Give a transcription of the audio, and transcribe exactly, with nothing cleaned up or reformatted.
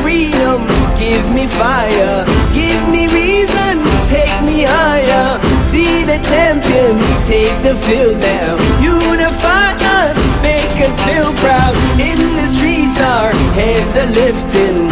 freedom, give me fire, give me reason, take me higher. See the champions take the field now, unify us, make us feel proud. In the streets our heads are lifting,